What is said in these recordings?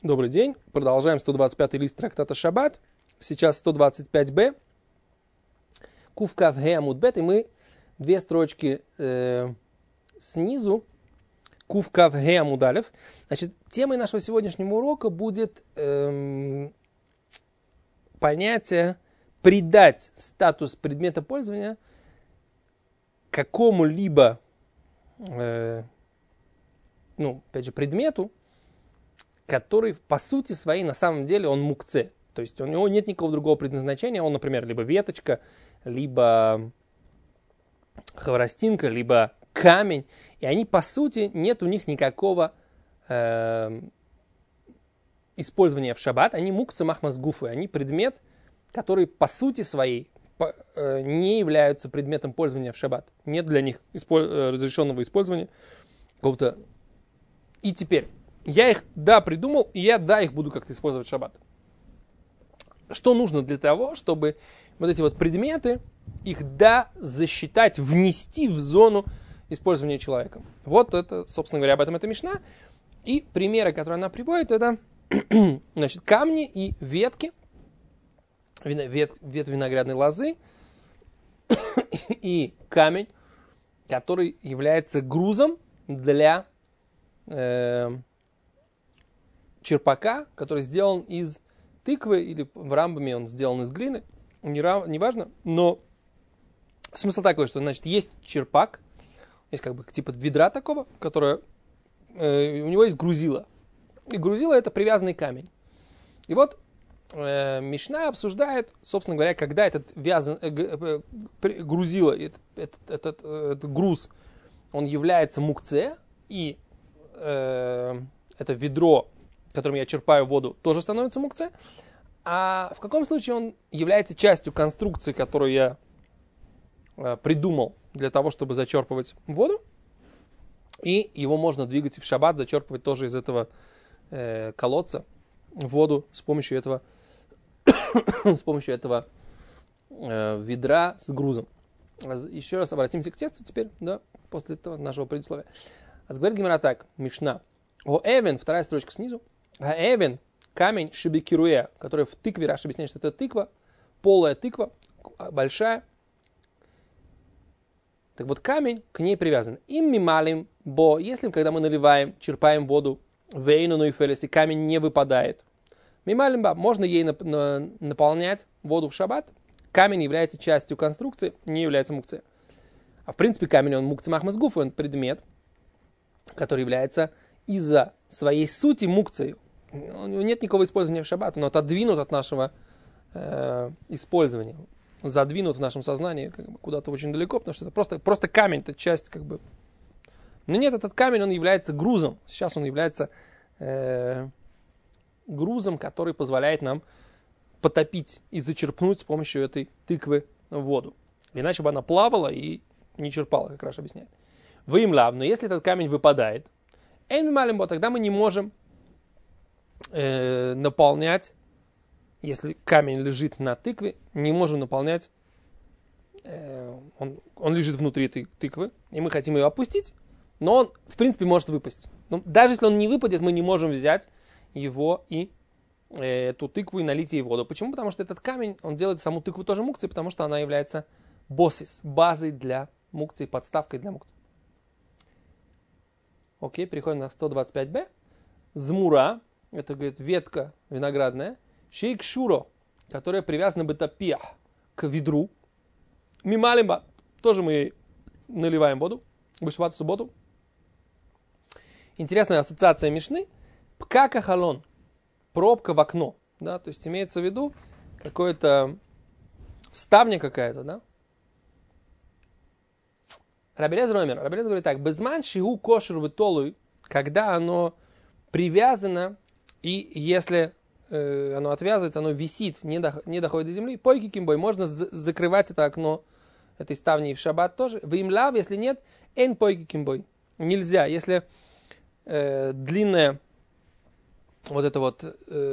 Добрый день. Продолжаем 125-й лист трактата Шаббат. Сейчас 125б. Кув кав ге амуд бет. И мы две строчки снизу. Кув кав ге амуд алеф. Значит, темой нашего сегодняшнего урока будет понятие придать статус предмета пользования какому-либо, опять же, предмету, который по сути своей на самом деле он мукце. То есть у него нет никакого другого предназначения. Он, например, либо веточка, либо хворостинка, либо камень. И они по сути нет у них никакого использования в шаббат. Они мукце махмас гуфы. Они предмет, который по сути своей не являются предметом пользования в шаббат. Нет для них разрешенного использования какого-то. И теперь я их, придумал, и я, их буду как-то использовать в шаббат. Что нужно для того, чтобы вот эти вот предметы, их, засчитать, внести в зону использования человеком? Вот это, собственно говоря, об этом эта мишна. И примеры, которые она приводит, это, значит, камни и ветки, ветвь виноградной лозы и камень, который является грузом для черпака, который сделан из тыквы, или в Рамбаме он сделан из глины, неважно, но смысл такой, что, значит, есть черпак, есть как бы типа ведра такого, которое, у него есть грузило, и грузило это привязанный камень. И вот Мишна обсуждает, собственно говоря, когда этот грузило, этот груз, он является мукце, и это ведро, которым я черпаю воду, тоже становится мукце. А в каком случае он является частью конструкции, которую я придумал для того, чтобы зачерпывать воду. И его можно двигать в шаббат, зачерпывать тоже из этого колодца воду с помощью этого ведра с грузом. Еще раз обратимся к тексту теперь, после этого нашего предисловия. Говорит Гемара так, Мишна. О Эвен, вторая строчка снизу. Эвен, камень шибикируя, который в тыкве, Раши объясняет, что это тыква, полая тыква, большая. Так вот, камень к ней привязан. Им мималим, бо, если когда мы наливаем, черпаем воду, вейну, и фелес, и камень не выпадает. Мималим, ба, можно ей наполнять воду в шаббат. Камень является частью конструкции, не является мукцией. А в принципе камень, он мукция махмас гуф, он предмет, который является из-за своей сути мукцией. У него нет никакого использования в шаббат, он отодвинут от нашего использования, задвинут в нашем сознании куда-то очень далеко, потому что это просто камень, это часть Но нет, этот камень, он является грузом. Сейчас он является грузом, который позволяет нам потопить и зачерпнуть с помощью этой тыквы воду. Иначе бы она плавала и не черпала, как Раш объясняет. Выимлав, но если этот камень выпадает, тогда мы не можем наполнять, если камень лежит на тыкве, не можем наполнять, он лежит внутри этой тыквы, и мы хотим ее опустить, но он, в принципе, может выпасть. Но даже если он не выпадет, мы не можем взять его и эту тыкву и налить ей воду. Почему? Потому что этот камень, он делает саму тыкву тоже мукцией, потому что она является базой для мукции, подставкой для мукции. Окей, переходим на 125б. Змура, это, говорит, ветка виноградная. Шейк шуро, которая привязана бетапиях к ведру. Мималимба, тоже мы ей наливаем воду. В шаббат в субботу. Интересная ассоциация Мишны. Пкака халон, пробка в окно. Да, то есть имеется в виду какое-то ставня какая-то, Раби Элиэзер говорит так: безман шигу кошер витолуй, когда оно привязано, и если оно отвязывается, оно висит, не доходит до земли, пойки кимбой, можно закрывать это окно этой ставни в шаббат тоже. Вимлав, если нет, эн пойки кимбой. Нельзя, если длинная вот эта вот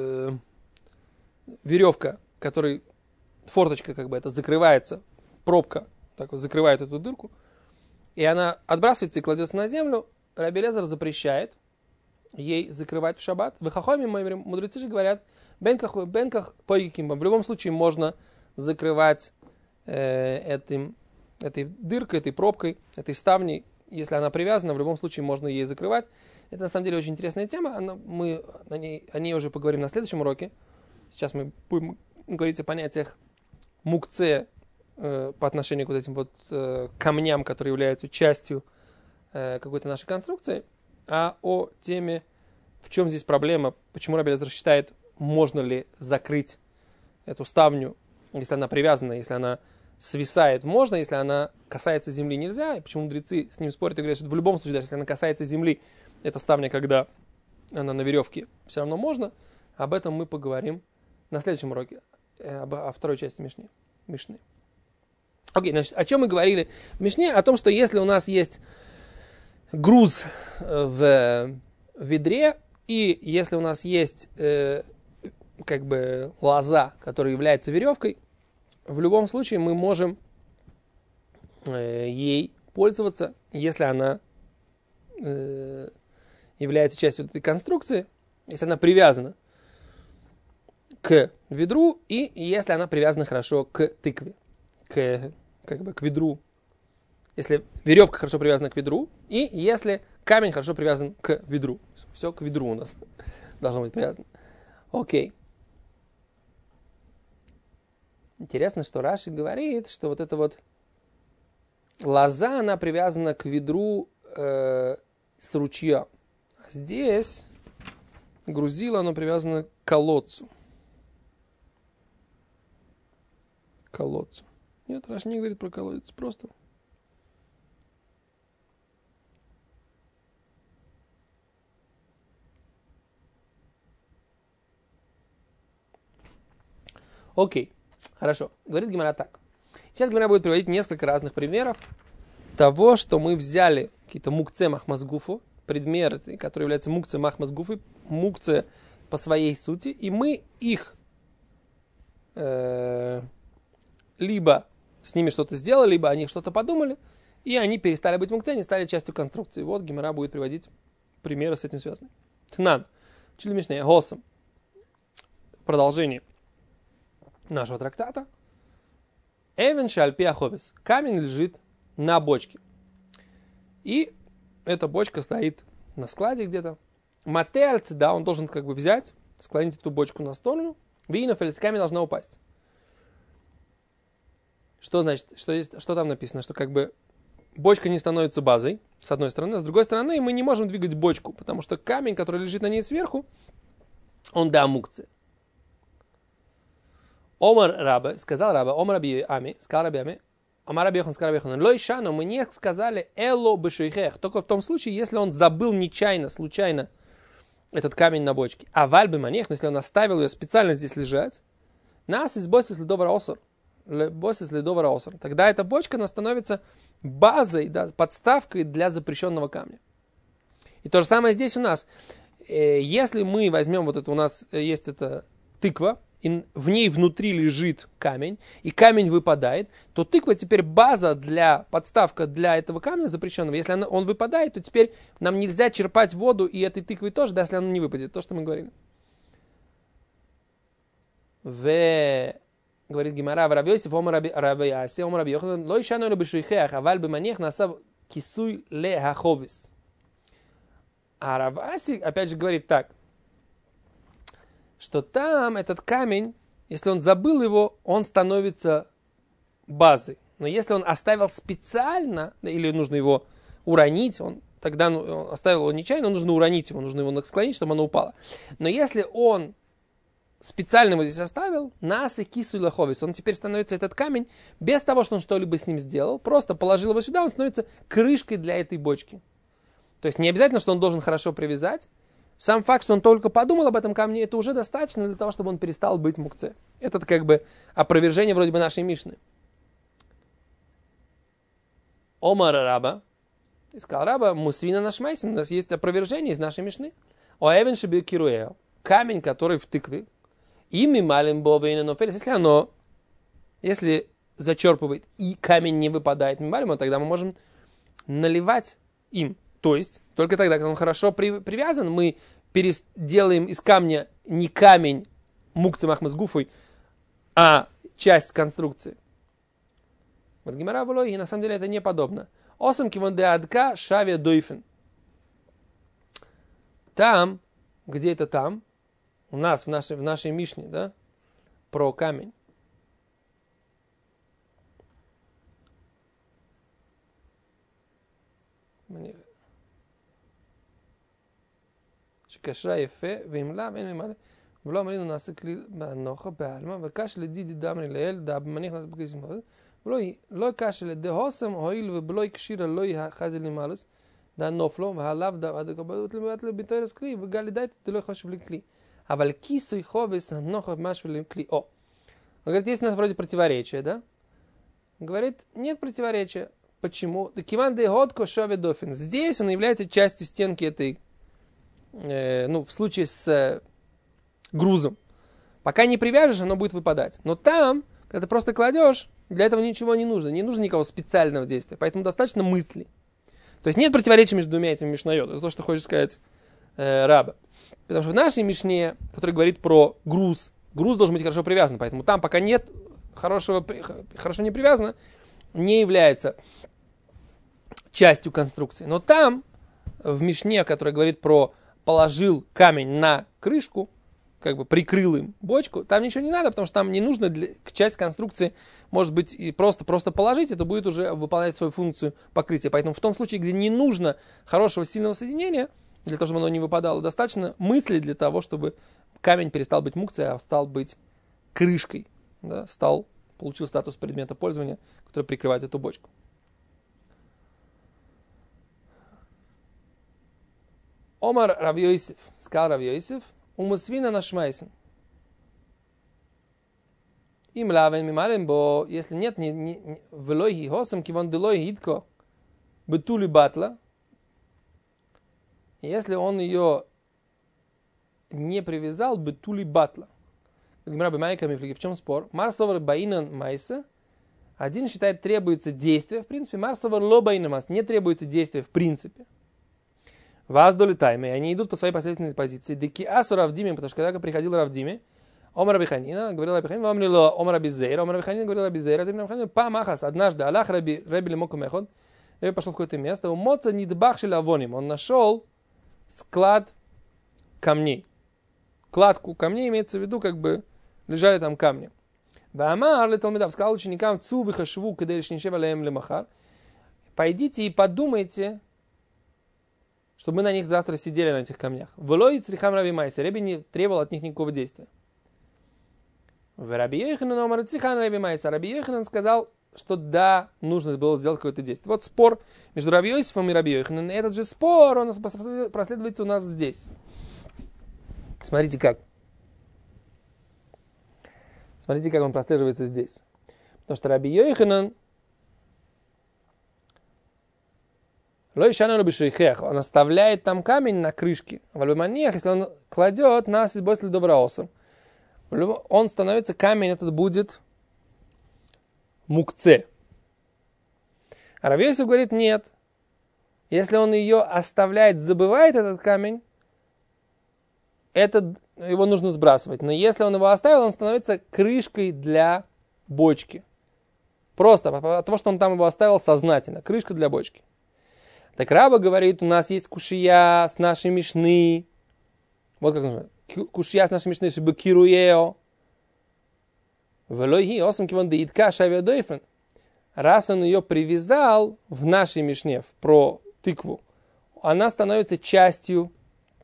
веревка, которой форточка это закрывается, пробка так вот закрывает эту дырку, и она отбрасывается и кладется на землю, Раби Элиэзер запрещает ей закрывать в шаббат. В хахоме мудрецы же говорят, бенках пойким. В любом случае можно закрывать этой дыркой, этой пробкой, этой ставней. Если она привязана, в любом случае можно ей закрывать. Это на самом деле очень интересная тема. Мы о ней уже поговорим на следующем уроке. Сейчас мы будем говорить о понятиях мукце по отношению к вот этим вот камням, которые являются частью какой-то нашей конструкции. А о теме, в чем здесь проблема, почему Раби Элиэзер считает, можно ли закрыть эту ставню, если она привязана, если она свисает, можно, если она касается земли, нельзя. И почему мудрецы с ним спорят и говорят, что в любом случае, даже если она касается земли, эта ставня, когда она на веревке, все равно можно. Об этом мы поговорим на следующем уроке, о второй части Мишны. Окей, значит, о чем мы говорили в Мишне? О том, что если у нас есть груз в ведре, и если у нас есть лоза, которая является веревкой, в любом случае мы можем ей пользоваться, если она является частью этой конструкции, если она привязана к ведру, и если она привязана хорошо к тыкве, к ведру. Если веревка хорошо привязана к ведру, и если камень хорошо привязан к ведру. Все к ведру у нас должно быть привязано. Окей. Интересно, что Раши говорит, что вот эта вот лоза, она привязана к ведру с ручья. А здесь грузило, оно привязано к колодцу. Нет, Раши не говорит про колодец, просто. Окей, хорошо. Говорит Гемара так. Сейчас Гемара будет приводить несколько разных примеров того, что мы взяли какие-то мукце махмазгуфу, предметы, которые являются мукце махмазгуфы, мукце по своей сути, и мы их либо с ними что-то сделали, либо о них что-то подумали, и они перестали быть мукце, они стали частью конструкции. Вот Гемара будет приводить примеры с этим связанные. Тнан. Чили Мишне. Госом. Продолжение нашего трактата. Эвен шальпи аховис. Камень лежит на бочке. И эта бочка стоит на складе где-то. Матеальц, да, он должен взять, склонить эту бочку на сторону. Винов камень должна упасть. Что значит, что там написано? Что бочка не становится базой, с одной стороны. А с другой стороны, мы не можем двигать бочку, потому что камень, который лежит на ней сверху, он да мукция. Омар Раба, сказал Раба, Омар Раби Ами, сказал Раби Ами, Омар Раби Йохан, сказал Раби Йохан, Лой шану, мы не сказали эло бешейхех, только в том случае, если он забыл нечаянно, случайно этот камень на бочке. А вальбы манех, но если он оставил ее специально здесь лежать, нас из босса следовара осор, тогда эта бочка, она становится базой, да, подставкой для запрещенного камня. И то же самое здесь у нас. Если мы возьмем вот это, у нас есть эта тыква, и в ней внутри лежит камень, и камень выпадает, то тыква теперь база подставка для этого камня запрещенного. Если он выпадает, то теперь нам нельзя черпать воду и этой тыквой тоже, да, если она не выпадет. То, что мы говорили. Говорит Гемара, в Раби Йосиф, Омар Раби Аси, Омар Раби Йохан, лой шану раби шуйхеах, аваль беманех насав кисуй ле хаховис. А Рав Аси, опять же, говорит так, что там этот камень, если он забыл его, он становится базой. Но если он оставил специально, или нужно его уронить, тогда он оставил его нечаянно, нужно уронить его, нужно его склонить, чтобы оно упало. Но если он специально его здесь оставил, нас и кису лаховис, он теперь становится этот камень, без того, что он что-либо с ним сделал, просто положил его сюда, он становится крышкой для этой бочки. То есть не обязательно, что он должен хорошо привязать. Сам факт, что он только подумал об этом камне, это уже достаточно для того, чтобы он перестал быть мукце. Это опровержение вроде бы нашей Мишны. Омар Раба, сказал Раба, мусвина нашмайсин, у нас есть опровержение из нашей Мишны. Оэвен шебил кируэо, камень, который в тыкве, ими малим бовейна нофелис, если зачерпывает и камень не выпадает мималим, тогда мы можем наливать им То есть, только тогда, когда он хорошо привязан, мы делаем из камня не камень мукцы махмас гуфой, а часть конструкции. Гемара влой, и на самом деле это не подобно. Осам кивон де адка шаве дойфен. Там, где это там, у нас в нашей Мишне, да, про камень. שקשרה יפה, ואם לאו אין ממלא, ולא אמרינו נעשה כליל באנוחה, בעלמה, וקש לדידי דמרי לאל, דאב מניח נעשה בקריסים מאוד, ולא קש לדי הוסם, הועיל ובלוי קשירה לא יחזי למעלוס, דא נופלו, והלאו דאב עד הקבלות לבית לביטרס כלי, וגל לדעת זה לא יחושב לי כלי. אבל כיסוי חובס הנוחה משהו לכלי. О, он говорит, есть у нас вроде противоречия, да? Он говорит, нет противоречия. Почему? Киван де годко шове дофин. Здесь он является частью стенки этой, в случае с грузом. Пока не привяжешь, оно будет выпадать. Но там, когда ты просто кладешь, для этого ничего не нужно. Не нужно никакого специального действия. Поэтому достаточно мысли. То есть нет противоречия между двумя этими мишнайот. Это то, что хочет сказать Раба. Потому что в нашей мишне, которая говорит про груз должен быть хорошо привязан. Поэтому там, пока нет хорошо не привязано, не является частью конструкции. Но там, в мишне, которая говорит про положил камень на крышку, как бы прикрыл им бочку, там ничего не надо, потому что там не нужно часть конструкции, может быть, и просто положить, это будет уже выполнять свою функцию покрытия. Поэтому в том случае, где не нужно хорошего сильного соединения, для того, чтобы оно не выпадало, достаточно мысли для того, чтобы камень перестал быть мукцией, а стал быть крышкой, да, получил статус предмета пользования, который прикрывает эту бочку. Омар Рав Йосеф, сказал Рав Йосеф, умусвина нашмайсен. Им лавен мималем, бо если нет, велойхи хосам кивон делой хитко бетули батла, если он ее не привязал, бетули батла. В чем спор? Марсовар баинан майса. Один считает, требуется действие, в принципе. Марсовар ло баинан майса. Не требуется действия, в принципе. Вас долетаем, и они идут по своей последовательной позиции. Деки асу Равдиме, потому что когда приходил Равдиме, Омар Рабиханина, говорил Рабиханин, вам лило Омар Рабизейра, Омар Рабиханин говорил Рабизейра, ты Рабиханин, памахас, однажды, Аллах Раби лемоку меход, Раби пошел в какое-то место, у моца нидбахшил авоним, он нашел склад камней. Кладку камней имеется в виду, как бы лежали там камни. Ваамар леталмидав, сказал ученикам, цу вихашву, каделишнишев алеем лемахар, пойдите и подумайте, чтобы мы на них завтра сидели на этих камнях. Влой црихам Раби Майса. Раби не требовал от них никакого действия. В Раби Йоханан омар црихан Раби Майса. Раби Йоханан сказал, что да, нужно было сделать какое-то действие. Вот спор между Раби Йосифом и Раби Йохананом. Этот же спор, он проследуется у нас здесь. Смотрите как. Смотрите, как он прослеживается здесь. Потому что Раби Йоханан он оставляет там камень на крышке. Если он кладет нас после доброосом, он становится, камень этот будет мукце. А Рав Йосеф говорит, нет. Если он ее оставляет, забывает этот камень, его нужно сбрасывать. Но если он его оставил, он становится крышкой для бочки. Просто от того, что он там его оставил сознательно. Крышка для бочки. Так Раба говорит, у нас есть кушия с нашей мишны. Вот как нужно. Кушия с нашей мишны, чтобы кируео. Велойхи осам кивон деитка шавиадойфен. Раз он ее привязал в нашей мишне, про тыкву, она становится частью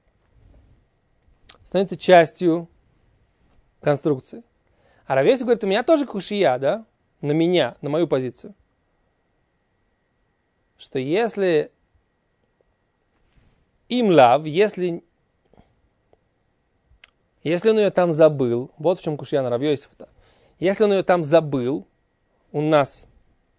конструкции. А Рав Йосеф говорит, у меня тоже кушия, да? На мою позицию. Что если им лав, если он ее там забыл, вот в чем кушья на Рав Йосефа. Если он ее там забыл, у нас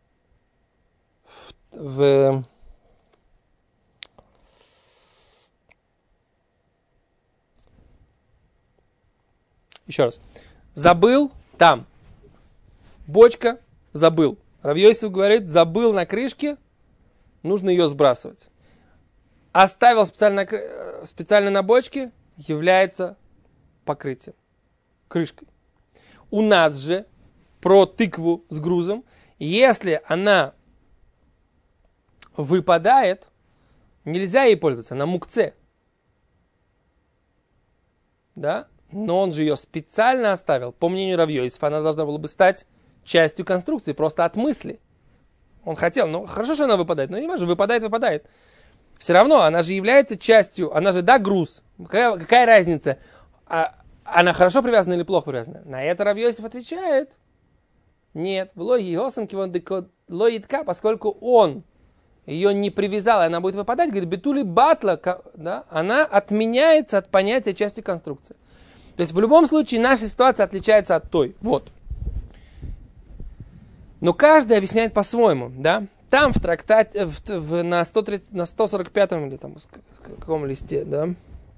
еще раз. Забыл там. Бочка, забыл. Рав Йосеф говорит, забыл на крышке, нужно ее сбрасывать. оставил специально на бочке, является покрытием, крышкой. У нас же про тыкву с грузом, если она выпадает, нельзя ей пользоваться, она мукце. Да? Но он же ее специально оставил. По мнению Рав Йосефа, она должна была бы стать частью конструкции, просто от мысли. Он хотел, ну хорошо, что она выпадает, но не важно, выпадает. Все равно, она же является частью, она же, да, груз. Какая разница, она хорошо привязана или плохо привязана? На это Рав Йосеф отвечает, нет, поскольку он ее не привязал, и она будет выпадать, говорит, битули батла, да, она отменяется от понятия части конструкции. То есть в любом случае наша ситуация отличается от той. Вот. Но каждый объясняет по-своему, да. Там в трактате, на 145-м или там каком листе, да,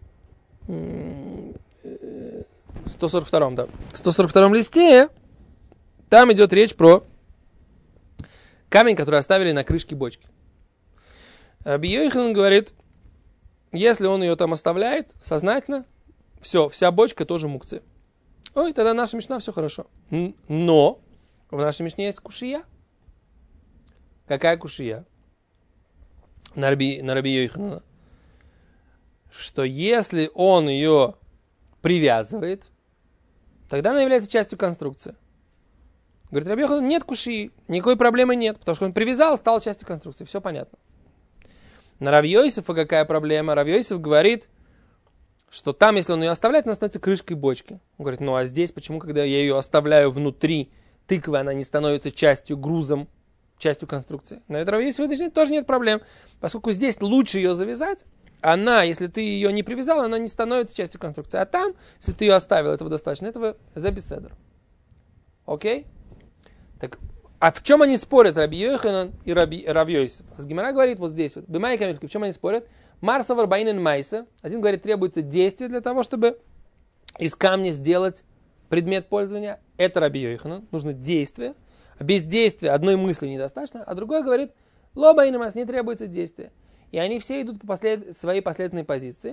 142-м, да. В 142-м листе там идет речь про камень, который оставили на крышке бочки. Раби Йоханан говорит, если он ее там оставляет сознательно, все, вся бочка тоже мукция. Ой, тогда наша мишна все хорошо. Но в нашей мишне есть кушия. Какая кушия? На Раби Йоханана. Что если он ее привязывает, тогда она является частью конструкции. Говорит, Раби Йоханан, нет кушии, никакой проблемы нет, потому что он привязал, стал частью конструкции. Все понятно. На Рав Йосефа какая проблема? Рав Йосеф говорит, что там, если он ее оставляет, она становится крышкой бочки. Он говорит, ну а здесь почему, когда я ее оставляю внутри тыквы, она не становится частью, грузом, частью конструкции? На это Рав Йосеф уточняет, тоже нет проблем. Поскольку здесь лучше ее завязать, она, если ты ее не привязал, она не становится частью конструкции. А там, если ты ее оставил, этого достаточно, этого за беседер. Окей? Так, а в чем они спорят, Раби Йоханан и Рав Йосеф? Гемара говорит вот здесь, вот, Бимай Камильки, в чем они спорят? Марсовар Баинен Майса. Один говорит, требуется действие для того, чтобы из камня сделать предмет пользования. Это Раби Йоханан, нужно действие. А без действия одной мысли недостаточно. А другой говорит, Ло Баинен Майса, не требуется действия. И они все идут по своей последовательной позиции.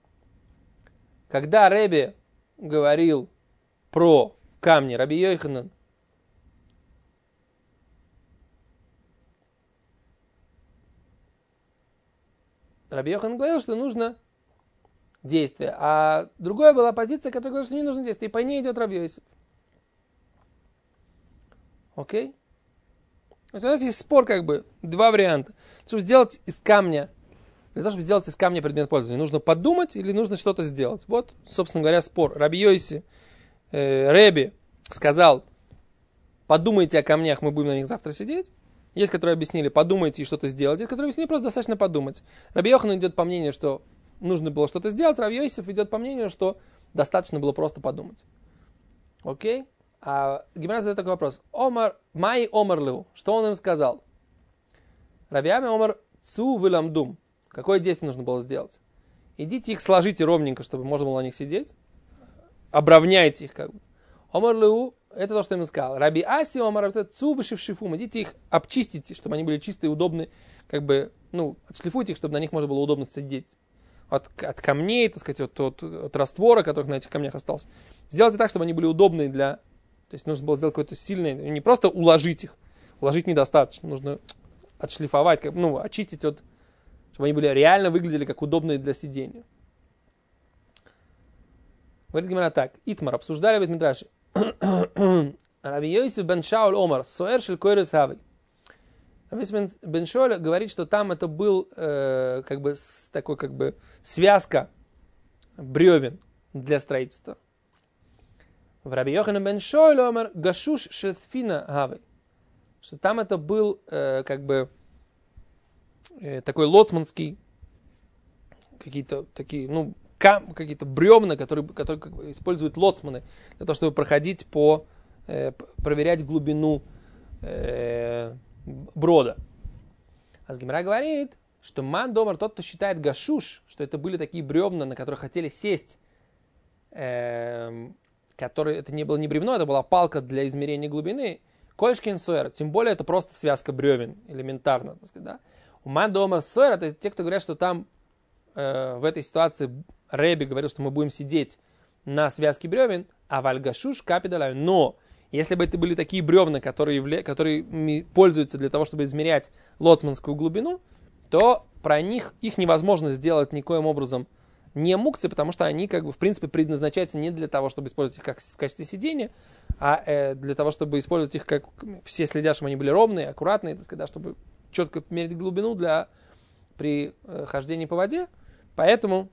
Когда Ребе говорил про камни, Раби Йоханан говорил, что нужно действие. А другая была позиция, которая говорила, что не нужно действие. И по ней идет Рав Йосеф. Окей? То есть у нас есть спор, как бы, два варианта. Чтобы сделать из камня, для того, чтобы сделать из камня предмет пользования, нужно подумать или нужно что-то сделать. Вот, собственно говоря, спор. Раби Йосеф, Реби сказал, подумайте о камнях, мы будем на них завтра сидеть. Есть, которые объяснили, подумайте и что-то сделать. Есть, которые объяснили, просто достаточно подумать. Раби Йоханан идет по мнению, что нужно было что-то сделать. Рав Йосеф идет по мнению, что достаточно было просто подумать. Окей? А Гемара задает такой вопрос. Май омар леу. Что он им сказал? Раби Ами омар цу виламдум. Какое действие нужно было сделать? Идите их сложите ровненько, чтобы можно было на них сидеть. Обравняйте их как бы. Омар леу. Это то, что я ему сказал. Раби Аси омар цу вышившифум. Идите их обчистите, чтобы они были чистые и удобные. Как бы, отшлифуйте их, чтобы на них можно было удобно сидеть. От камней, так сказать, от раствора, который на этих камнях остался. Сделайте так, чтобы они были удобные для... То есть нужно было сделать какое-то сильное... Не просто уложить их. Уложить недостаточно. Нужно отшлифовать, очистить, чтобы они были реально выглядели как удобные для сидения. Говорит Гемара так. Итмар, обсуждали в Бейт-Мидраше. Раби Йосеф бен Шауль омар, соэр шель койрес хавей. Раби Йосеф бен Шауль говорит, что там это был такой связка бревен для строительства. В Раби Йоханан бен Шауль омар гашуш шель сфина хавей. Что там это был такой лоцманский, какие-то такие, какие-то бревна, которые используют лоцманы для того, чтобы проходить проверять глубину брода. А Гемара говорит, что ман домар, тот, кто считает гашуш, что это были такие бревна, на которых хотели сесть, которые, это не было не бревно, это была палка для измерения глубины, кольшкин суэр, тем более это просто связка бревен, элементарно, так сказать, да. У ман домар суэр, это те, кто говорят, что там в этой ситуации Рэби говорил, что мы будем сидеть на связке бревен, а вальгашуш капидалаю. Но если бы это были такие бревна, которые пользуются для того, чтобы измерять лоцманскую глубину, то про них их невозможно сделать никоим образом не мукцы, потому что они, как бы, в принципе, предназначаются не для того, чтобы использовать их как в качестве сидения, а для того, чтобы использовать их, как все следят, чтобы они были ровные, аккуратные, так сказать, да, чтобы четко мерить глубину при хождении по воде. Поэтому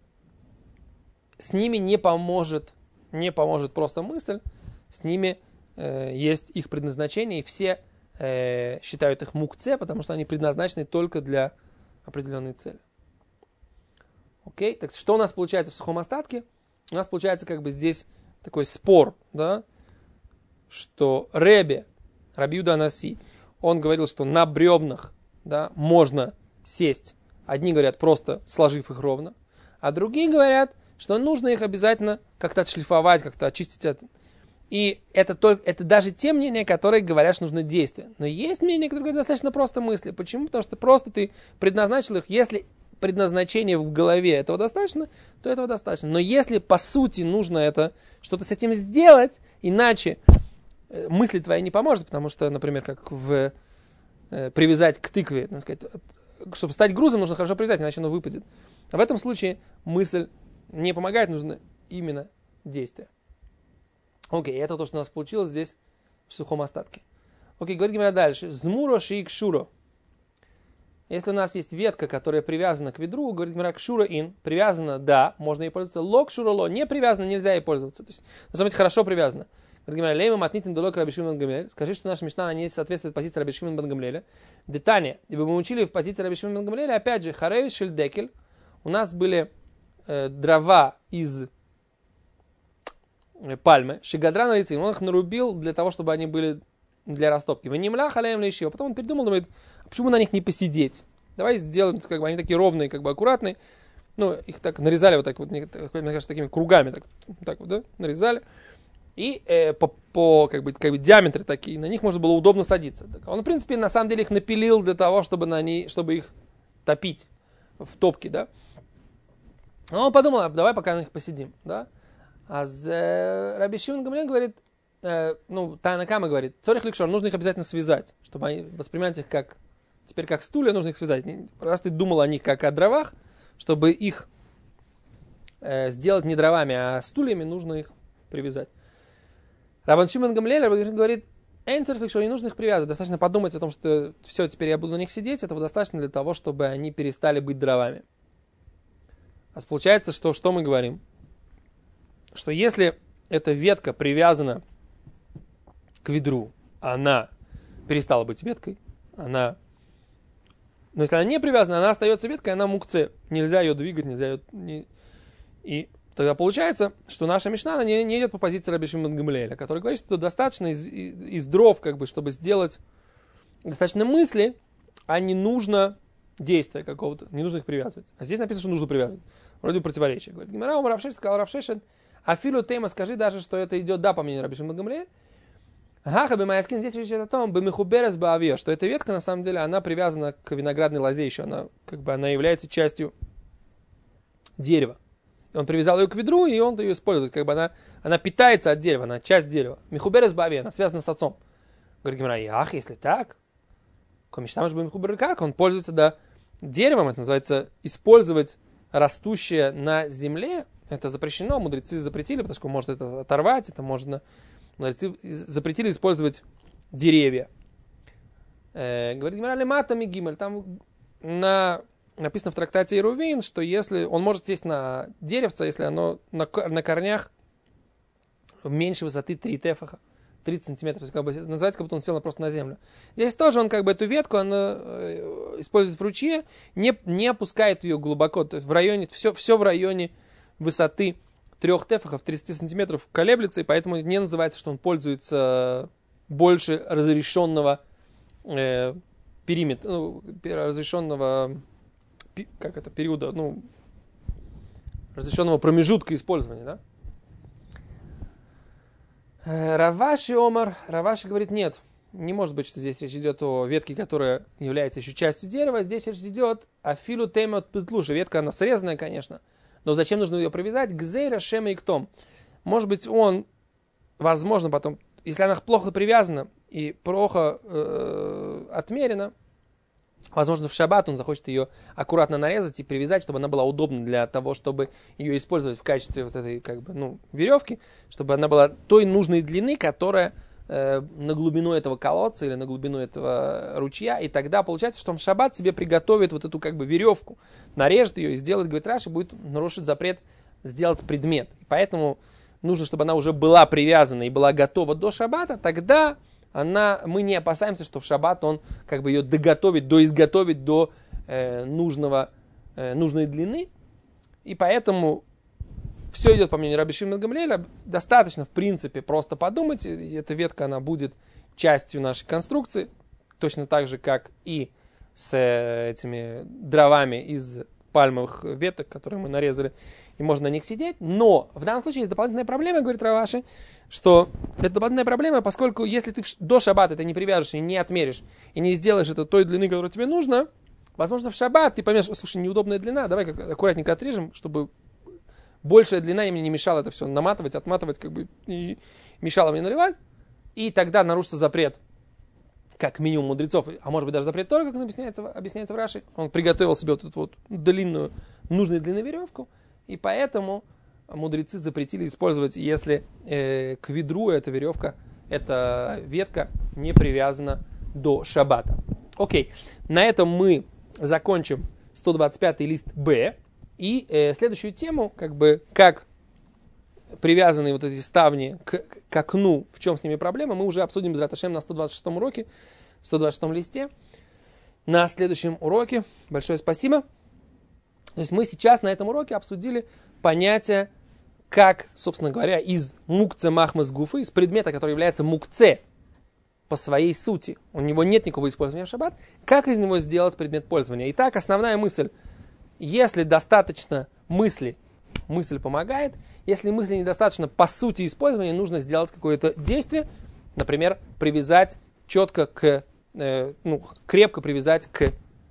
с ними не поможет просто мысль, с ними есть их предназначение, и все считают их мукце, потому что они предназначены только для определенной цели. Окей, так что у нас получается в сухом остатке? У нас получается как бы здесь такой спор, да, что Раби Юда Анаси, он говорил, что на бревнах, да, можно сесть. Одни говорят, просто сложив их ровно, а другие говорят, что нужно их обязательно как-то отшлифовать, как-то очистить от... И это даже те мнения, которые говорят, что нужно действие. Но есть мнения, которые говорят достаточно просто мысли. Почему? Потому что просто ты предназначил их, если предназначение в голове этого достаточно, то этого достаточно. Но если по сути нужно это, что-то с этим сделать, иначе мысли твоя не поможет, потому что, например, как привязать к тыкве, так сказать, чтобы стать грузом, нужно хорошо привязать, иначе оно выпадет. А в этом случае мысль не помогает, нужно именно действие. Окей, это то, что у нас получилось здесь в сухом остатке. Окей, говорим дальше. Змуро шиик шуро. Если у нас есть ветка, которая привязана к ведру, говорит Гмара, кшура ин, привязана, да, можно ей пользоваться. Лок шура ло, не привязана, нельзя ей пользоваться. То есть, на самом деле, хорошо привязана. Говорит Гмара, лейма матнитин долок Раби Шимон бен Гамлиэль. Скажи, что наша мишна, она не соответствует позиции Раби Шимон бен Гамлиэля. Детание, ибо мы учили в позиции Раби Шимон бен Гамлиэля, опять же, харей шельдекель. У нас были дрова из пальмы, шигадрана лицин, он их нарубил для того, чтобы они были для растопки. Ванимля халеем лишь. Потом он придумал, думает, а почему на них не посидеть? Давай сделаем, как бы они такие ровные, как бы аккуратные. Ну, их так нарезали вот так вот, мне кажется, такими кругами, так вот, да, нарезали. И по как бы диаметры такие, на них можно было удобно садиться. Он, в принципе, на самом деле их напилил для того, чтобы их топить в топке, да. Но он подумал, давай пока на них посидим, да. А Раби Шимон Гамлиэль говорит, Тайна Кама говорит, цорих ликшор, нужно их обязательно связать, чтобы они воспринимать их как, теперь как стулья, нужно их связать. Раз ты думал о них как о дровах, чтобы их сделать не дровами, а стульями, нужно их привязать. Рабан Шимон Гамлиэль говорит, цорих ликшор, не нужно их привязывать, достаточно подумать о том, что все, теперь я буду на них сидеть, этого достаточно для того, чтобы они перестали быть дровами. А получается, что мы говорим? Что если эта ветка привязана к ведру, она перестала быть веткой, но если она не привязана, она остается веткой, она мукце, нельзя ее двигать, и тогда получается, что наша мишна, она не идет по позиции Раби Шимон бен Гамлиэля, который говорит, что достаточно из дров, как бы, чтобы сделать достаточно мысли, а не нужно действия какого-то, не нужно их привязывать. А здесь написано, что нужно привязывать. Вроде бы противоречие. Говорит, Гемара Омар Рав Шешет, сказал Рав Шешет, Афилу Тейма, скажи даже, что это идет, да, по мнению Раби Шимон бен Гамлиэля. Гаха бемаяскин, здесь речь идет о том, бемихуберес баавия, что эта ветка, на самом деле, она привязана к виноградной лозе еще, она является частью дерева. И он привязал ее к ведру, и он ее использует, как бы она питается от дерева, она часть дерева. Михуберес баавия, она связана с отцом. Говорит Гемара, если так, комиштамаш бемихуберекарка, он пользуется, да, деревом, это называется использовать растущее на земле. Это запрещено, мудрецы запретили, потому что может это оторвать, мудрецы запретили использовать деревья. Говорит Гемара лематами гимель, там написано в трактате Ирувин, что если он может сесть на деревце, если оно на корнях меньше высоты 3 тефаха, 30 сантиметров, то есть, как бы, называется, как будто он сел просто на землю. Здесь тоже он как бы эту ветку использует в ручье, не опускает ее глубоко, то есть в районе, все в районе высоты 3 тефахов, 30 сантиметров колеблется, и поэтому не называется, что он пользуется больше разрешенного периметра, разрешенного периода, разрешенного промежутка использования, да? Раваши Омар, Раваши говорит, нет, Не может быть, что здесь речь идет о ветке, которая является еще частью дерева. Здесь речь идет о филу темот петлуша. Ветка, она срезанная, конечно. Но зачем нужно ее привязать? Гзейра шема и ктом. Может быть, он, возможно, потом, если она плохо привязана и плохо отмерена, возможно, в шаббат он захочет ее аккуратно нарезать и привязать, чтобы она была удобна для того, чтобы ее использовать в качестве вот этой, веревки, чтобы она была той нужной длины, которая на глубину этого колодца или на глубину этого ручья, и тогда получается, что он в шаббат себе приготовит вот эту веревку, нарежет ее и сделает, говорит Раши, будет нарушить запрет сделать предмет. И поэтому нужно, чтобы она уже была привязана и была готова до шаббата, тогда мы не опасаемся, что в шаббат он ее доготовит, доизготовит до нужной длины, и поэтому все идет по мнению Раби Шимона бен Гамлиэля. Достаточно, в принципе, просто подумать. И эта ветка, она будет частью нашей конструкции. Точно так же, как и с этими дровами из пальмовых веток, которые мы нарезали. И можно на них сидеть. Но в данном случае есть дополнительная проблема, говорит Раваши, что это дополнительная проблема, поскольку если ты до шаббата это не привяжешь и не отмеришь, и не сделаешь это той длины, которая тебе нужна, возможно, в шаббат ты поймешь, слушай, неудобная длина, давай аккуратненько отрежем, чтобы большая длина мне не мешала это все наматывать, отматывать, и мешала мне наливать. И тогда нарушится запрет, как минимум мудрецов, а может быть даже запрет Торы, как объясняется в Раши. Он приготовил себе вот эту длинную, нужной длины веревку, и поэтому мудрецы запретили использовать, если к ведру эта веревка, эта ветка не привязана до шаббата. Окей, на этом мы закончим 125 лист Б. И следующую тему, как привязаны вот эти ставни к окну, в чем с ними проблема, мы уже обсудим Бе'эзрат Ашем на 126 уроке, 126 листе, на следующем уроке. Большое спасибо. То есть мы сейчас на этом уроке обсудили понятие, как, собственно говоря, из мукце махмас гуфы, из предмета, который является мукце по своей сути, у него нет никакого использования в шаббат, как из него сделать предмет пользования. Итак, основная мысль. Если достаточно мысли, мысль помогает. Если мысли недостаточно по сути использования, нужно сделать какое-то действие. Например, привязать четко крепко привязать к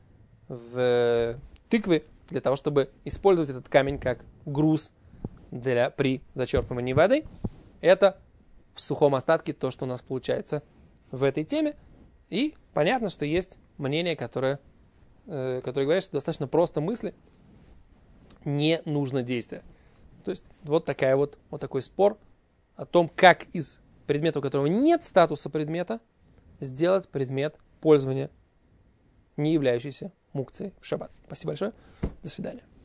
тыкве, для того, чтобы использовать этот камень как груз при зачерпывании воды. Это в сухом остатке то, что у нас получается в этой теме. И понятно, что есть мнение, которое говорят, что достаточно просто мысли, не нужно действия. То есть вот такой спор о том, как из предмета, у которого нет статуса предмета, сделать предмет пользования, не являющийся мукцией в шаббат. Спасибо большое. До свидания.